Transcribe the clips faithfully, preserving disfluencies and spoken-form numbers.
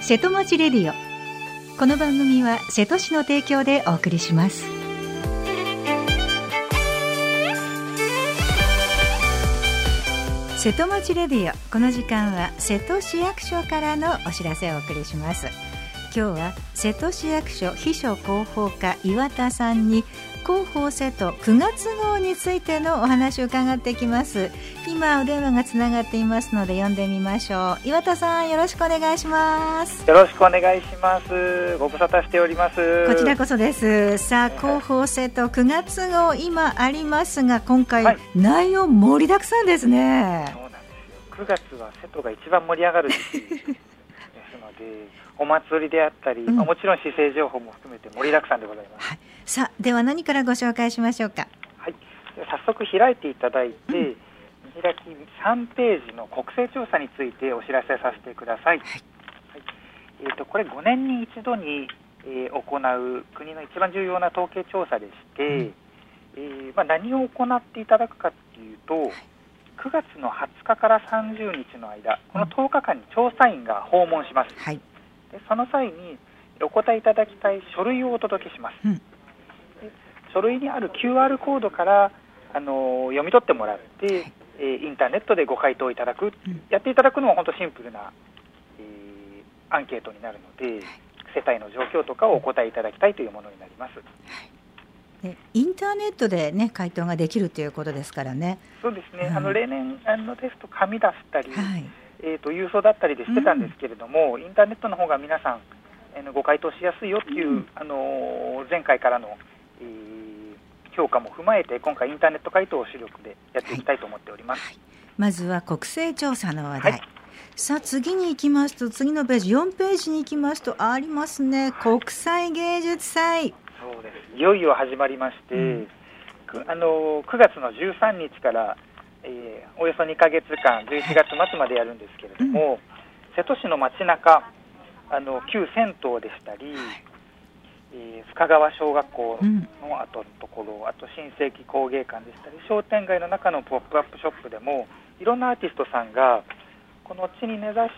瀬戸町レディオ。この番組は瀬戸市の提供でお送りします。瀬戸町レディオ、この時間は瀬戸市役所からのお知らせをお送りします。今日は瀬戸市役所秘書広報課岩田さんに広報瀬戸くがつ号についてのお話を伺ってきます。今お電話がつながっていますので呼んでみましょう。岩田さん、よろしくお願いします。 よろしくお願いします。ご無沙汰しております。 こちらこそです。さあ、広報瀬戸くがつ号今ありますが、今回、はい、内容盛りだくさんですね。 そうなんですよ。くがつは瀬戸が一番盛り上がる時期ですのでお祭りであったり、うん、もちろん市政情報も含めて盛りだくさんでございます。 はい、さあ、では何からご紹介しましょうか。 はい、早速開いていただいて、うん、見開きさんページの国勢調査についてお知らせさせてください。はいはい、えーと、これごねんに一度に、えー、行う国の一番重要な統計調査でして、うんえーまあ、何を行っていただくかというと、はい、くがつのはつかからさんじゅうにちの間、このとおかかんに調査員が訪問します。はい、でその際にお答えいただきたい書類をお届けします。うん、で書類にある キューアール コードから、あのー、読み取ってもらって、はいえー、インターネットでご回答いただく、うん、やっていただくのは本当シンプルな、えー、アンケートになるので、はい、世帯の状況とかをお答えいただきたいというものになります。はいでインターネットで、ね、回答ができるということですからね。 そうですね、うん、あの例年あのですと紙出したり、はいえー、と郵送だったりでしてたんですけれども、うん、インターネットの方が皆さん、えー、ご回答しやすいよっていう、うんあのー、前回からの、えー、評価も踏まえて今回インターネット回答を主力でやっていきたいと思っております。はいはい、 まずは国勢調査の話題。はい、さあ次に行きますと、次のページよんページに行きますとありますね、国際芸術祭。 そうです。いよいよ始まりまして、うんくあのくがつのじゅうさんにちから、えー、およそにかげつかんじゅういちがつまつまでやるんですけれども、うん、瀬戸市の街中、あの旧銭湯でしたり、はいえー、深川小学校の後のところ、うん、あと新世紀工芸館でしたり商店街の中のポップアップショップでもいろんなアーティストさんがこの地に根ざした、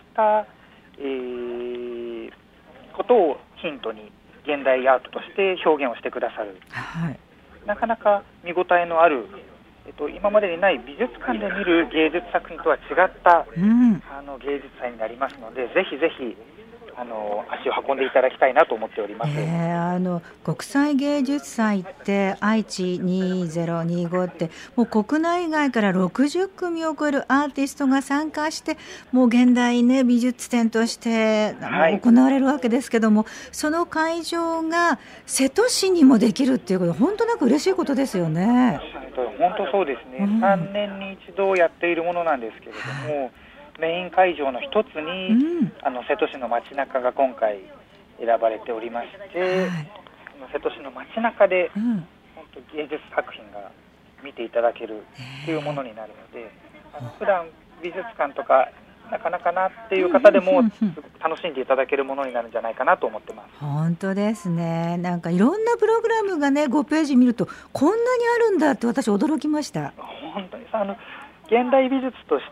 えー、ことをヒントに現代アートとして表現をしてくださる、はい、なかなか見応えのある、えっと、今までにない美術館で見る芸術作品とは違った、うん、あの芸術祭になりますので、ぜひぜひあの足を運んでいただきたいなと思っております。 えー、あの国際芸術祭って愛知にせんにじゅうごってもう国内外からろくじゅっくみを超えるアーティストが参加してもう現代、ね、美術展として行われるわけですけども、はい、その会場が瀬戸市にもできるっていうこと本当なんか嬉しいことですよね。 本当そうですね、うん、さんねんに一度やっているものなんですけれども、はいメイン会場の一つに、うん、あの瀬戸市の街中が今回選ばれておりまして、はい、瀬戸市の街中で、うん、本当芸術作品が見ていただけるというものになるので、あの普段美術館とかなかなかなっていう方でも楽しんでいただけるものになるんじゃないかなと思ってます。 本当ですね。なんかいろんなプログラムがねごページ見るとこんなにあるんだって私驚きました。 本当にさあの現代美術として、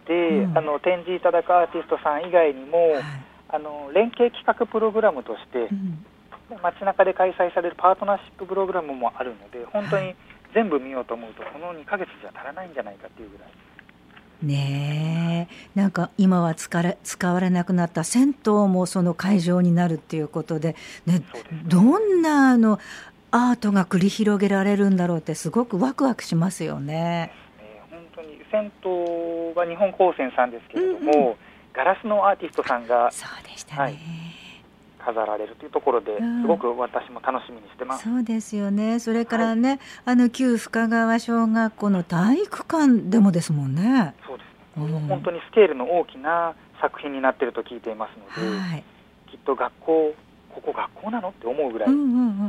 うん、あの展示いただくアーティストさん以外にも、はい、あの連携企画プログラムとして、うん、街中で開催されるパートナーシッププログラムもあるので本当に全部見ようと思うとこのにかげつじゃ足らないんじゃないかというぐらいねえ、なんか今は使われ、使われなくなった銭湯もその会場になるっていうことで、ね、どんなあのアートが繰り広げられるんだろうってすごくワクワクしますよね。 銭湯は日本高専さんですけれども、うんうん、ガラスのアーティストさんがそうでしたね、はい、 飾られるというところで、うん、すごく私も楽しみにしてます。 そうですよね。それからね、はい、あの旧深川小学校の体育館でもですもんね。 そうですね、うん、本当にスケールの大きな作品になっていると聞いていますので、はい、きっと学校ここ学校なのって思うぐらい、うんうんうん、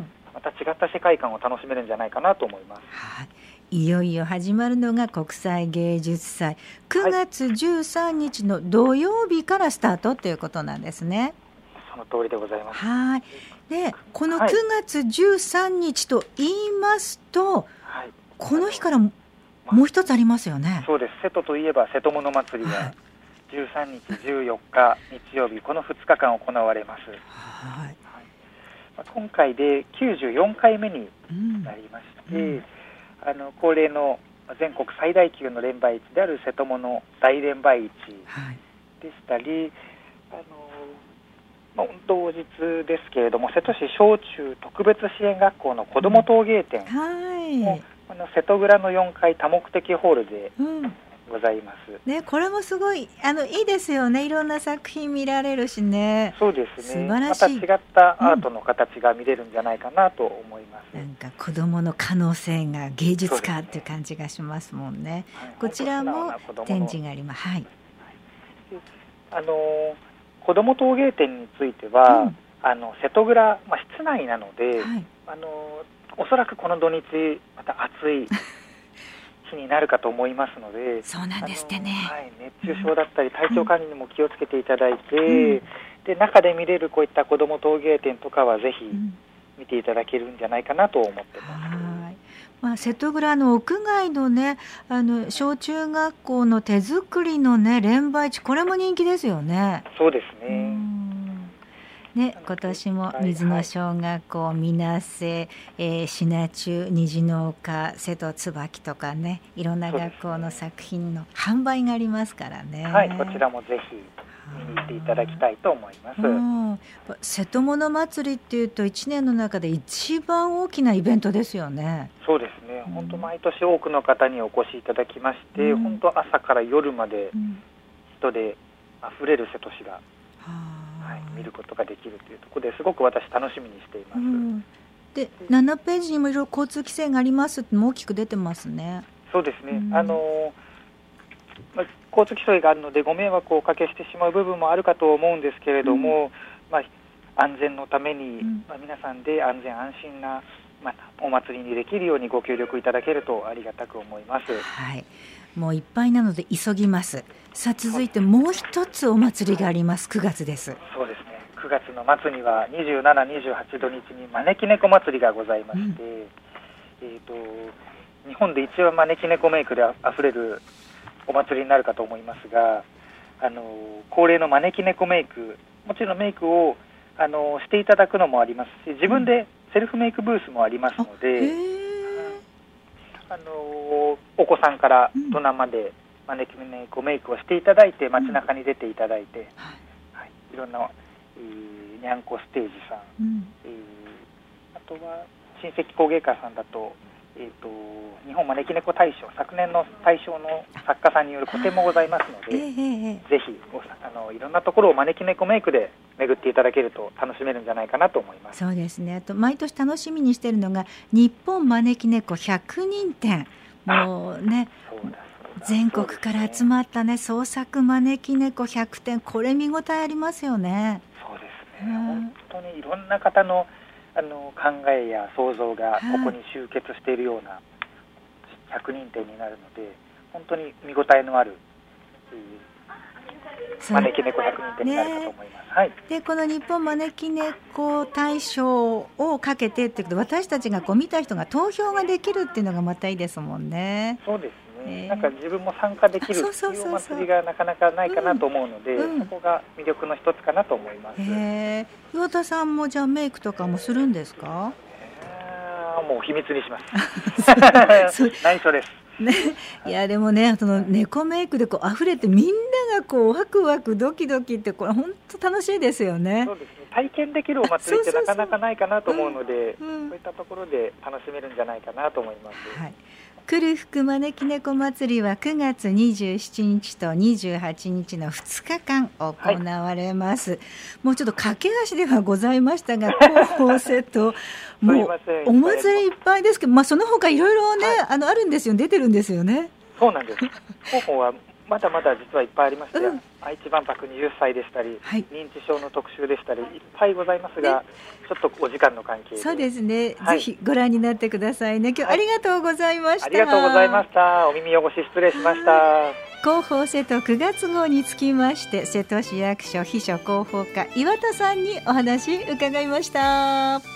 また違った世界観を楽しめるんじゃないかなと思います。 はい、いよいよ始まるのが国際芸術祭、くがつじゅうさんにちの土曜日からスタートということなんですね。 その通りでございます。 はい。で、このくがつじゅうさんにちと言いますと、はい、この日からもう一つありますよね。 そうです。瀬戸といえば瀬戸物祭りがじゅうさんにちじゅうよっか日曜日、このふつかかん行われます。 はい、 まあ、今回できゅうじゅうよんかいめになりまして、うんうん、あの恒例の全国最大級の連売市である瀬戸物大連売市でしたり、はい、あのまあ、同日ですけれども、瀬戸市小中特別支援学校の子ども陶芸展も、はい、あの瀬戸蔵のよんかい多目的ホールでございます、 うんね、これもすごいあのいいですよね。いろんな作品見られるしね。 そうですね、 素晴らしい。 また違ったアートの形が見れるんじゃないかなと思います、 うん、なんか子どもの可能性が芸術家っていう感じがしますもんね。はい、こちらも展示があります。はい、 あのー子ども陶芸展については、うん、あの瀬戸蔵、まあ、室内なので、はい、あのおそらくこの土日また暑い日になるかと思いますので、 そうなんですってね、 はい、熱中症だったり体調管理にも気をつけていただいて、うん、で中で見れるこういった子ども陶芸展とかはぜひ見ていただけるんじゃないかなと思ってます、うん。はい、 まあ、瀬戸蔵の屋外のね、あの小中学校の手作りのね連売市、これも人気ですよね。 そうですね。 うんね、今年も水野小学校、はい、水瀬、えー、品中、虹の丘、瀬戸椿とかね、いろんな学校の作品の販売がありますからね。 はい、こちらもぜひ見に行っていただきたいと思います。うん、 瀬戸物祭りっていうといちねんの中で一番大きなイベントですよね。 そうですね、本当毎年多くの方にお越しいただきまして、うん、本当朝から夜まで人であふれる瀬戸市が、うん、はい、見ることができるというところですごく私楽しみにしています、うん、 でななページにもいろいろ交通規制がありますっても大きく出てますね。 そうですね、うん、あのまあ、交通規制があるのでご迷惑をおかけしてしまう部分もあるかと思うんですけれども、うん、まあ、安全のために、うん、まあ、皆さんで安全安心な、まあ、お祭りにできるようにご協力いただけるとありがたく思います。 はい、もういっぱいなので急ぎます。さあ続いてもう一つお祭りがあります。くがつです。 そうですね、くがつの末にはにじゅうしち、にじゅうはち土日に招き猫祭りがございまして、うん、えーと、日本で一番招き猫メイクであふれるお祭りになるかと思いますが、あの恒例の招き猫メイク、もちろんメイクをあのしていただくのもありますし、自分でセルフメイクブースもありますので、うん、あのお子さんから大人まで招き猫メイクをしていただいて、街中に出ていただいて、うん、はい、いろんな、えー、にゃんこステージさん、うん、えー、あとは親戚工芸家さんだと、えー、と日本招き猫大賞、昨年の大賞の作家さんによる個展もございますので、えー、ぜひあのいろんなところを招き猫メイクで巡っていただけると楽しめるんじゃないかなと思います。 そうですね。あと毎年楽しみにしているのが日本招き猫ひゃくにんてん、もうね、そうだそうだ、全国から集まったね、創作招き猫ひゃくてん、これ見応えありますよね。 そうですね、本当にいろんな方のあの考えや想像がここに集結しているようなひゃくにんてんになるので、本当に見応えのある、えー、招き猫ひゃくにんてんになるかと思います、ね。はい、でこの日本招き猫大賞をかけてってことで、私たちがこう見た人が投票ができるっていうのがまたいいですもんね。 そうですね、えー、なんか自分も参加できるっていうお祭りがなかなかないかなと思うので、うんうん、そこが魅力の一つかなと思います。 えー、岩田さんもじゃあメイクとかもするんですか？ えー、もう秘密にします内緒ですね、いやでもね、その猫メイクでこう溢れてみんながこうワクワクドキドキって、これ本当楽しいですよね。 そうですね、体験できるお祭りってなかなかないかなと思うので、そういったところで楽しめるんじゃないかなと思います。はい、 来る福招き猫祭りはくがつにじゅうしちにちとにじゅうはちにちのふつかかん行われます、はい、もうちょっと駆け足ではございましたが、広報セットもうお祭りいっぱいですけど、まあ、その他いろいろね、はい、あのあるんですよ、出てるんですよね。 そうなんです。広報はまだまだ実はいっぱいありまして、うん、愛知万博にじゅっさいでしたり、はい、認知症の特集でしたりいっぱいございますが、ね、ちょっとお時間の関係で。 そうですね、はい、ぜひご覧になってくださいね。今日ありがとうございました、はい、 ありがとうございました。お耳汚し失礼しました。 広報瀬戸くがつ号につきまして、瀬戸市役所秘書広報課岩田さんにお話伺いました。